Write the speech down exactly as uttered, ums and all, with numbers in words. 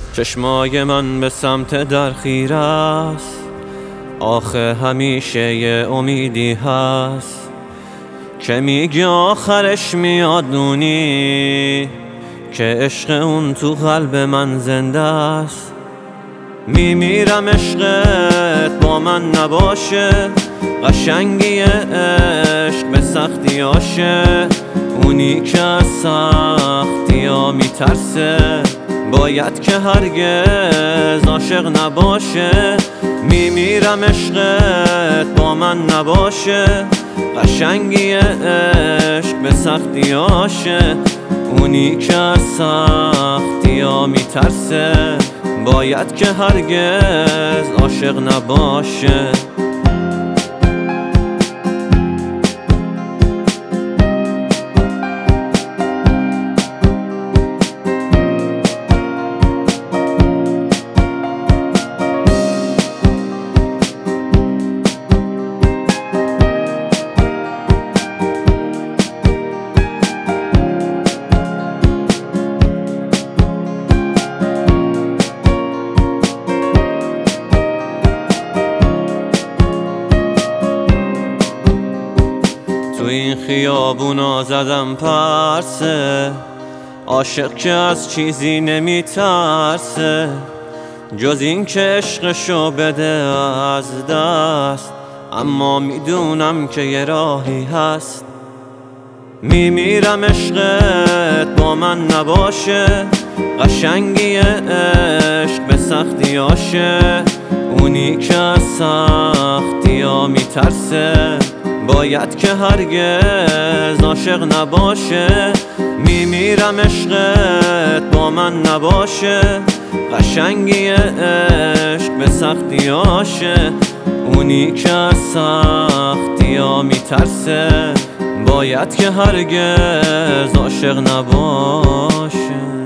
چشمای من به سمت در خیره است، آخه همیشه یه امیدی هست که میگی آخرش میاد دونی که عشق اون تو قلب من زنده است. میمیرم عشقت با من نباشه، قشنگی عشق به سختی آشه، اونی که از سختی ها میترسه باید که هرگز عاشق نباشه. میمیرم عشقت با من نباشه، قشنگی عشق به سختی آشه، اونی که از سختی ها میترسه باید که هرگز عاشق نباشه. تو این خیابونا زدم پرسه، عاشق که از چیزی نمیترسه جز این که عشقشو بده از دست، اما میدونم که یه راهی هست. میمیرم عشقت با من نباشه، قشنگی عشق به سختی آشه، اونی که از سختی ها میترسه باید که هرگز عاشق نباشه. میمیرم عشقت با من نباشه، قشنگی عشق به سختی آشه، اونی که از سختی ها میترسه باید که هرگز عاشق نباشه.